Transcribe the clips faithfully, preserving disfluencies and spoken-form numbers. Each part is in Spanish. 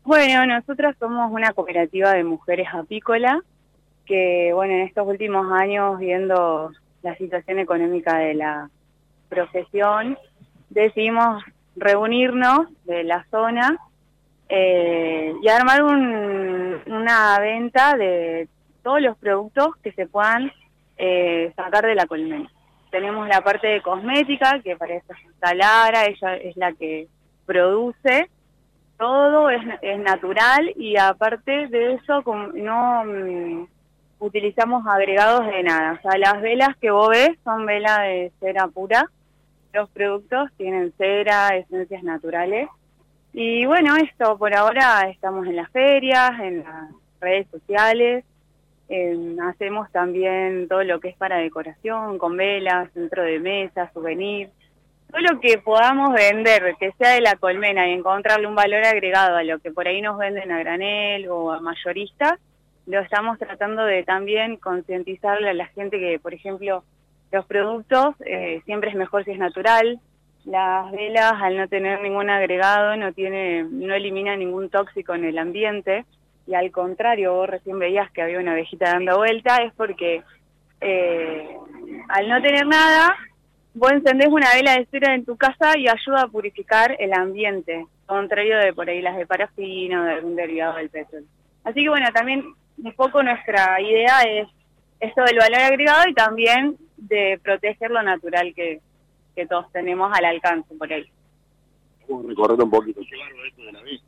Bueno, nosotras somos una cooperativa de mujeres apícolas que, bueno, en estos últimos años, viendo la situación económica de la profesión, decidimos reunirnos de la zona eh, y armar un, una venta de todos los productos que se puedan eh, sacar de la colmena. Tenemos la parte de cosmética, que para eso está Lara, ella es la que produce. Todo es, es natural y aparte de eso no um, utilizamos agregados de nada. O sea, las velas que vos ves son velas de cera pura. Los productos tienen cera, esencias naturales. Y bueno, esto por ahora estamos en las ferias, en las redes sociales. Eh, hacemos también todo lo que es para decoración, con velas, centro de mesa, souvenir. Todo lo que podamos vender, que sea de la colmena y encontrarle un valor agregado a lo que por ahí nos venden a granel o a mayoristas, lo estamos tratando de también concientizarle a la gente que, por ejemplo, los productos eh, siempre es mejor si es natural. Las velas, al no tener ningún agregado, no tiene, no elimina ningún tóxico en el ambiente. Y al contrario, vos recién veías que había una abejita dando vuelta, es porque eh, al no tener nada, vos encendés una vela de cera en tu casa y ayuda a purificar el ambiente, contrario de por ahí las de parafina o de algún derivado del petróleo. Así que bueno, también un poco nuestra idea es esto del valor agregado y también de proteger lo natural que, que todos tenemos al alcance por ahí. Vamos a recorrer un poquito. Qué bárbaro esto de la vista.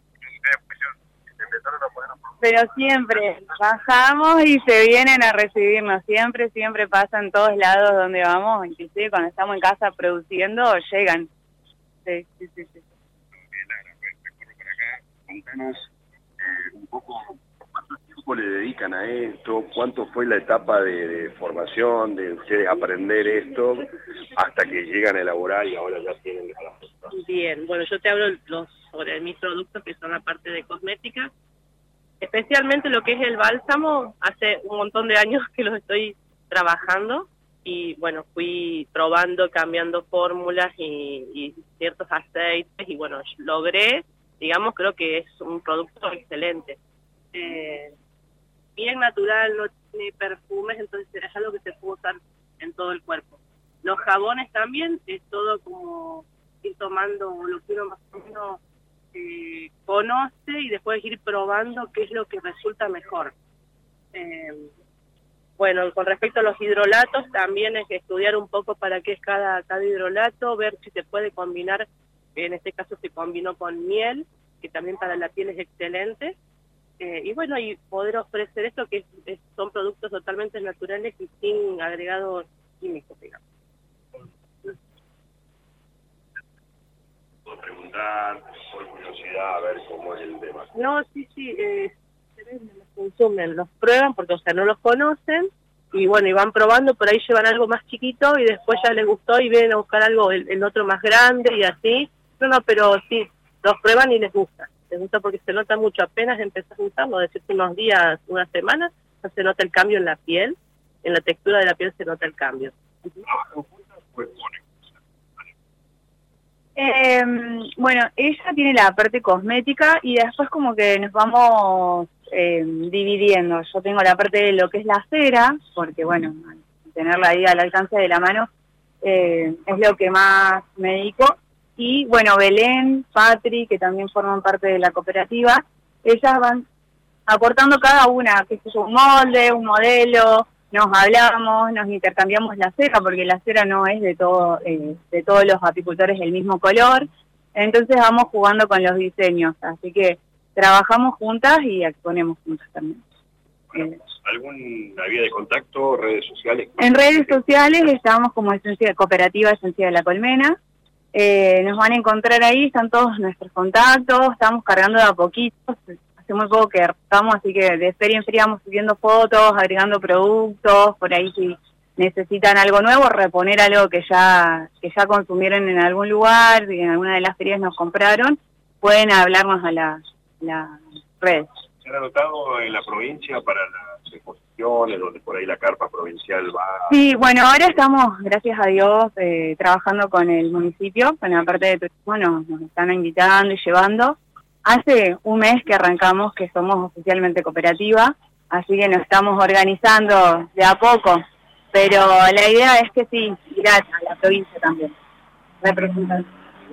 Pero siempre bajamos y se vienen a recibirnos, siempre, siempre pasa en todos lados donde vamos, inclusive cuando estamos en casa produciendo, llegan. Sí, sí, sí. sí. Lara, pues, recorro por acá, contanos eh, un poco cuánto tiempo le dedican a esto, cuánto fue la etapa de, de formación, de ustedes aprender esto, hasta que llegan a elaborar y ahora ya tienen las... Bien, bueno, yo te hablo los, sobre mis productos que son la parte de cosmética. Especialmente lo que es el bálsamo, hace un montón de años que lo estoy trabajando y bueno, fui probando, cambiando fórmulas y, y ciertos aceites y bueno, logré, digamos, creo que es un producto excelente. Eh, bien natural, no tiene perfumes, entonces es algo que se puede usar en todo el cuerpo. Los jabones también, es todo como ir tomando lo que uno más o menos Eh, conoce y después ir probando qué es lo que resulta mejor. Eh, bueno, con respecto a los hidrolatos, también es que estudiar un poco para qué es cada, cada hidrolato, ver si se puede combinar, en este caso se combinó con miel, que también para la piel es excelente, eh, y bueno, y poder ofrecer esto que es, es, son productos totalmente naturales y sin agregados químicos, digamos. Preguntar por curiosidad a ver cómo es el tema. No, sí, sí, eh, se venden, los consumen, los prueban porque, o sea, no los conocen y bueno, y van probando, por ahí llevan algo más chiquito y después ya les gustó y vienen a buscar algo, el, el otro más grande y así. No, no, pero sí, los prueban y les gusta. Les gusta porque se nota mucho, apenas empezás a usarlo, decirte unos días, unas semanas, no se nota el cambio en la piel, en la textura de la piel se nota el cambio. Pues, Eh, bueno, ella tiene la parte cosmética y después como que nos vamos eh, dividiendo. Yo tengo la parte de lo que es la cera, porque bueno, tenerla ahí al alcance de la mano eh, es lo que más me dedico. Y bueno, Belén, Patri, que también forman parte de la cooperativa, ellas van aportando cada una, que es un molde, un modelo. Nos hablamos, nos intercambiamos la cera, porque la cera no es de todo eh, de todos los apicultores del mismo color, entonces vamos jugando con los diseños, así que trabajamos juntas y exponemos juntas también. Eh, ¿Alguna vía de contacto, redes sociales? En redes sociales estamos como Esencia Cooperativa Esencia de la Colmena, eh, nos van a encontrar ahí, están todos nuestros contactos, estamos cargando de a poquito. Hace muy poco que estamos, así que de feria en feria vamos subiendo fotos, agregando productos, por ahí si necesitan algo nuevo, reponer algo que ya que ya consumieron en algún lugar, y en alguna de las ferias nos compraron, pueden hablarnos a las la redes. ¿Se han anotado en la provincia para las exposiciones, donde por ahí la carpa provincial va? Sí, bueno, ahora estamos, gracias a Dios, eh, trabajando con el municipio, con la parte de turismo, nos, nos están invitando y llevando. hace un mes que arrancamos, que somos oficialmente cooperativa, así que nos estamos organizando de a poco, pero la idea es que sí, ir a, a la provincia también, representar.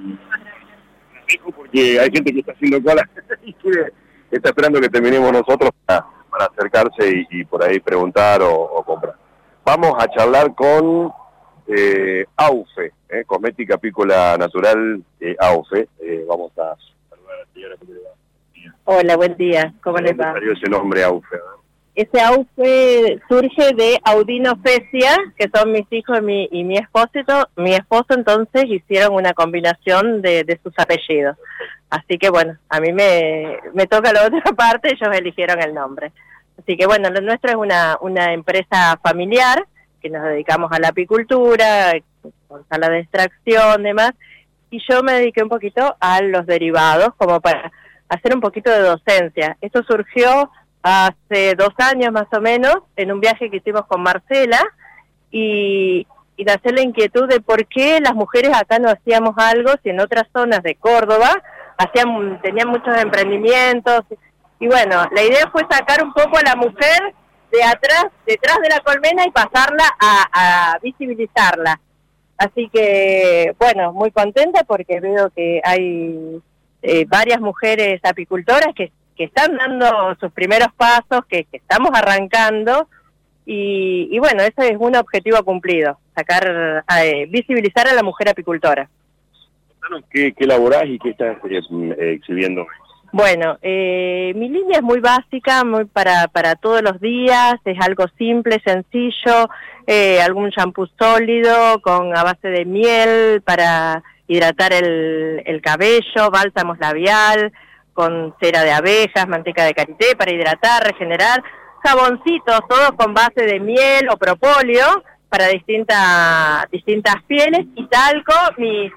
Porque hay gente que está haciendo cola y que está esperando que terminemos nosotros para, para acercarse y, y por ahí preguntar o, o comprar. Vamos a charlar con eh, AUFE, eh, Cosmética Apícola Natural eh, AUFE. Eh, vamos a saludar a la señora. Hola, buen día. ¿Cómo les va? ¿Cómo salió ese nombre AUFE? Ese AUFE surge de Audino Fecia, que son mis hijos y mi, y mi esposo. Mi esposo entonces hicieron una combinación de, de sus apellidos. Así que bueno, a mí me, me toca la otra parte, ellos eligieron el nombre. Así que bueno, lo nuestro es una, una empresa familiar, que nos dedicamos a la apicultura, con sala de extracción, demás, y yo me dediqué un poquito a los derivados, como para hacer un poquito de docencia. Esto surgió hace dos años más o menos, en un viaje que hicimos con Marcela, y, y nació la inquietud de por qué las mujeres acá no hacíamos algo, si en otras zonas de Córdoba hacían, tenían muchos emprendimientos, y bueno, la idea fue sacar un poco a la mujer de atrás, detrás de la colmena y pasarla a, a visibilizarla. Así que, bueno, muy contenta porque veo que hay eh, varias mujeres apicultoras que que están dando sus primeros pasos, que, que estamos arrancando, y, y bueno, ese es un objetivo cumplido, sacar, eh, visibilizar a la mujer apicultora. ¿Qué, qué elaborás y qué estás eh, exhibiendo? Bueno, eh, mi línea es muy básica, muy para, para todos los días, es algo simple, sencillo, eh, algún shampoo sólido con a base de miel para hidratar el, el cabello, bálsamos labial, con cera de abejas, manteca de karité para hidratar, regenerar, jaboncitos, todos con base de miel o propóleo para distintas distintas pieles, y talco, mi,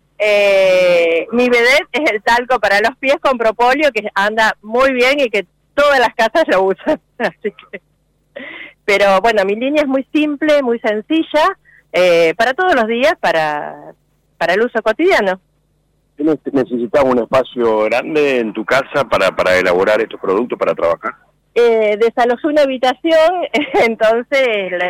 eh, mi vedette es el talco para los pies con propóleo, que anda muy bien y que todas las casas lo usan. Así que, pero bueno, mi línea es muy simple, muy sencilla, eh, para todos los días, para, para el uso cotidiano. ¿Necesitas un espacio grande en tu casa para, para elaborar estos productos, para trabajar? Eh, desalojé una habitación, entonces le,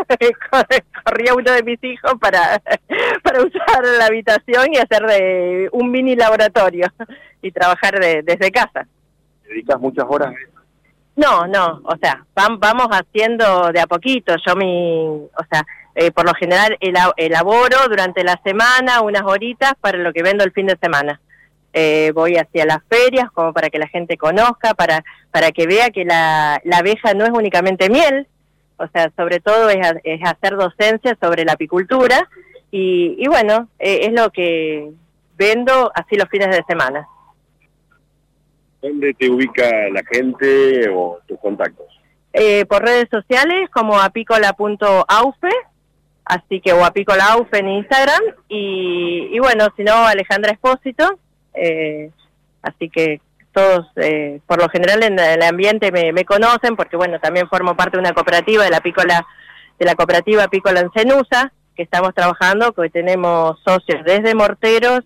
corría uno de mis hijos para, para usar la habitación y hacer de un mini laboratorio y trabajar de, desde casa. ¿Dedicas muchas horas a eso? No, no, o sea, vam, vamos haciendo de a poquito. Yo mi, o sea, eh, por lo general elaboro durante la semana unas horitas para lo que vendo el fin de semana. Eh, voy hacia las ferias como para que la gente conozca, para para que vea que la, la abeja no es únicamente miel, o sea, sobre todo es, es hacer docencia sobre la apicultura, y, y bueno, eh, es lo que vendo así los fines de semana. ¿Dónde te ubica la gente o tus contactos? Eh, por redes sociales como apícola punto aufe, así que o apícola aufe en Instagram, y, y bueno, si no, Alejandra Espósito, eh, así que todos, eh, por lo general en el ambiente me, me conocen, porque bueno, también formo parte de una cooperativa, de la apícola, de la cooperativa Apícola en Cenusa, que estamos trabajando, que tenemos socios desde morteros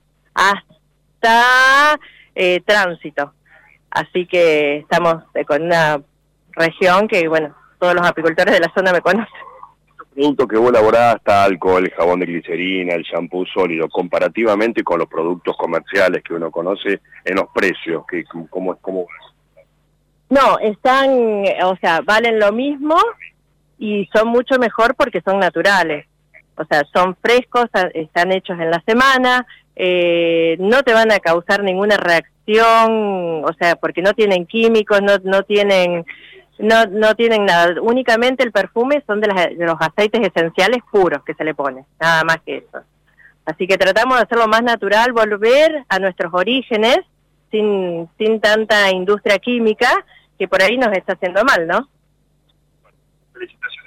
hasta eh, tránsito. Así que estamos eh, con una región que, bueno, todos los apicultores de la zona me conocen. Los productos que vos elaborás, talco, el jabón de glicerina, el shampoo sólido, comparativamente con los productos comerciales que uno conoce en los precios, que ¿cómo es? Cómo... No, están, o sea, valen lo mismo y son mucho mejor porque son naturales. O sea, son frescos, están hechos en la semana, eh, no te van a causar ninguna reacción, o sea, porque no tienen químicos, no no tienen no no tienen nada. Únicamente el perfume son de, las, de los aceites esenciales puros que se le pone, nada más que eso. Así que tratamos de hacerlo más natural, volver a nuestros orígenes, sin sin tanta industria química, que por ahí nos está haciendo mal, ¿no? Felicitaciones.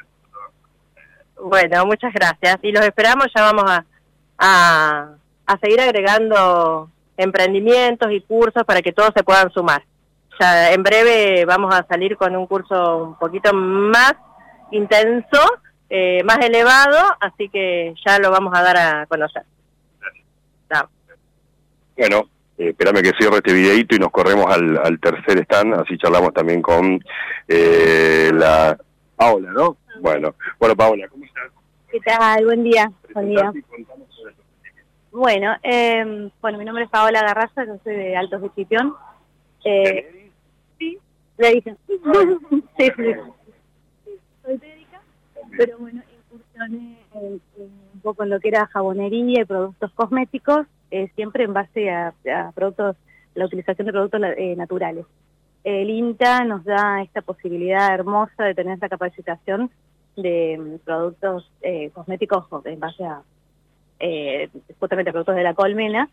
Bueno, muchas gracias. Y los esperamos, ya vamos a, a, a seguir agregando emprendimientos y cursos para que todos se puedan sumar. Ya en breve vamos a salir con un curso un poquito más intenso, eh, más elevado, así que ya lo vamos a dar a conocer. Gracias. Bueno, Eh, espérame que cierre este videíto y nos corremos al, al tercer stand, así charlamos también con eh, la Paola, ¿no? Bueno, bueno Paola, ¿cómo estás? ¿Qué tal? Buen día. Buen día. Bueno, eh, bueno, mi nombre es Paola Garraza, yo soy de Altos de Chipión. Eh, sí, le dicen. Sí, sí, sí. Soy médica, pero bueno, incursioné en, en un poco en lo que era jabonería y productos cosméticos, eh, siempre en base a, a productos, la utilización de productos eh, naturales. El INTA nos da esta posibilidad hermosa de tener esta capacitación de um, productos eh, cosméticos en base a eh, justamente productos de la colmena,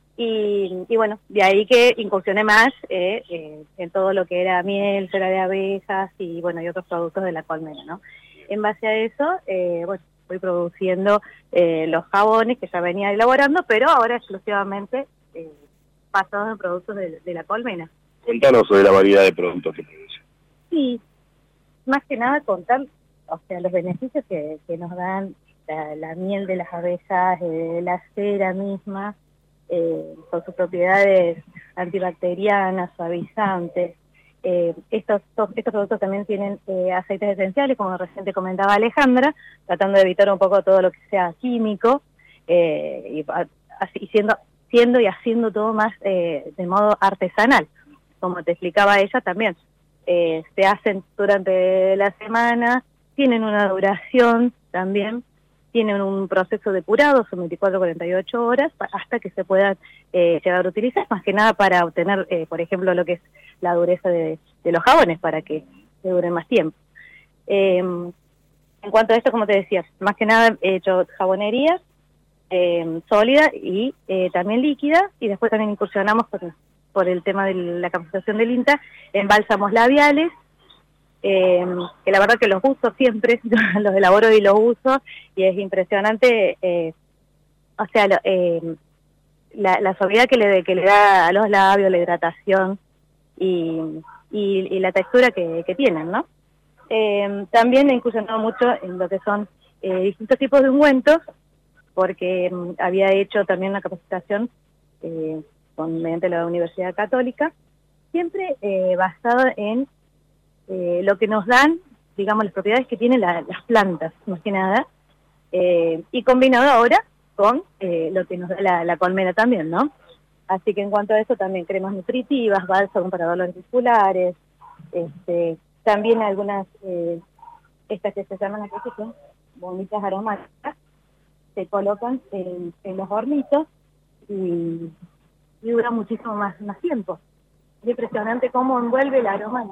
y, y bueno, de ahí que incursioné más eh, eh, en todo lo que era miel, cera de abejas y bueno, y otros productos de la colmena, ¿no? En base a eso, eh, bueno, voy produciendo eh, los jabones que ya venía elaborando, pero ahora exclusivamente eh, basados en productos de, de la colmena. Cuéntanos sobre la variedad de productos que produce. Sí, más que nada contar, o sea, los beneficios que, que nos dan la, la miel de las abejas, eh, la cera misma, eh, con sus propiedades antibacterianas, suavizantes. Eh, estos, estos productos también tienen eh, aceites esenciales, como recién te comentaba Alejandra, tratando de evitar un poco todo lo que sea químico, eh, y así siendo, siendo y haciendo todo más eh, de modo artesanal, como te explicaba ella también. Eh, se hacen durante la semana, tienen una duración también, tienen un proceso de curado, son veinticuatro a cuarenta y ocho horas, hasta que se puedan eh, llegar a utilizar, más que nada para obtener, eh, por ejemplo, lo que es la dureza de, de los jabones, para que se duren más tiempo. Eh, en cuanto a esto, como te decía, más que nada he hecho jabonería eh, sólida y eh, también líquida, y después también incursionamos por, por el tema de la capacitación del INTA en bálsamos labiales, Eh, que la verdad que los uso siempre, los elaboro y los uso, y es impresionante, eh, o sea, lo, eh, la, la suavidad que le, que le da a los labios, la hidratación y, y, y la textura que, que tienen, ¿no? Eh, también he incursionado mucho en lo que son eh, distintos tipos de ungüentos, porque eh, había hecho también una capacitación eh, con, mediante la Universidad Católica, siempre eh, basada en Eh, lo que nos dan, digamos, las propiedades que tienen la, las plantas, más que nada, eh, y combinado ahora con eh, lo que nos da la, la colmena también, ¿no? Así que en cuanto a eso también cremas nutritivas, bálsamo para dolores musculares, este, también algunas, eh, estas que se llaman aquí, que son bonitas aromáticas, se colocan en, en los hornitos y, y dura muchísimo más, más tiempo. Es impresionante cómo envuelve el aroma.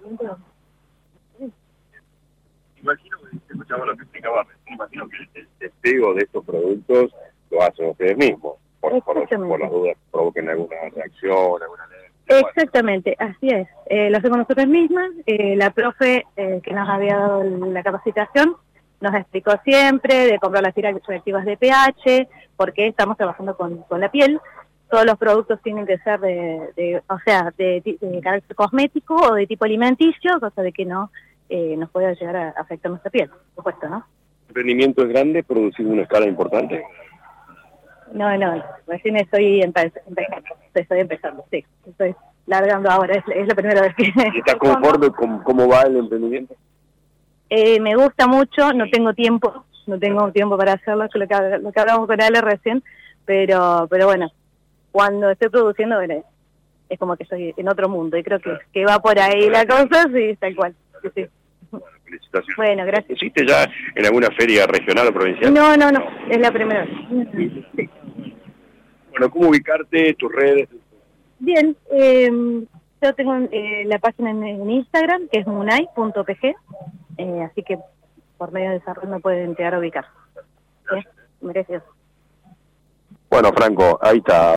Imagino que escuchamos lo que explicaba, imagino que el testeo de estos productos lo hacen ustedes mismos, por, por, por las dudas que provoquen alguna reacción, alguna alergia. Exactamente, así es. Eh, lo hacemos nosotros mismas. Eh, la profe eh, que nos había dado la capacitación nos explicó siempre de comprar las tiras reactivas de pH, porque estamos trabajando con, con la piel. Todos los productos tienen que ser de, de o sea, de, de carácter cosmético o de tipo alimenticio, cosa de que no eh, nos pueda llegar a afectar nuestra piel, por supuesto, ¿no? ¿El rendimiento es grande, producir una escala importante? No, no, recién estoy empezando, estoy empezando, sí, estoy largando ahora, es, es la primera vez que... ¿Y estás conforme con cómo va el emprendimiento? Eh, me gusta mucho, no tengo tiempo, no tengo tiempo para hacerlo, es lo que, lo que hablamos con Ale recién, pero, pero bueno, cuando estoy produciendo, bueno, es como que estoy en otro mundo, y creo que, que va por ahí la cosa, sí, tal cual. Sí, sí. Bueno, felicitaciones. Bueno, gracias. ¿Existe ya en alguna feria regional o provincial? No, no, no, es la primera vez. Sí. Bueno, ¿cómo ubicarte, tus redes? Bien, eh, yo tengo eh, la página en, en Instagram, que es munay punto p g, eh, así que por medio de esa red me pueden llegar a ubicar. ¿Sí? Gracias. Bueno, Franco, ahí está.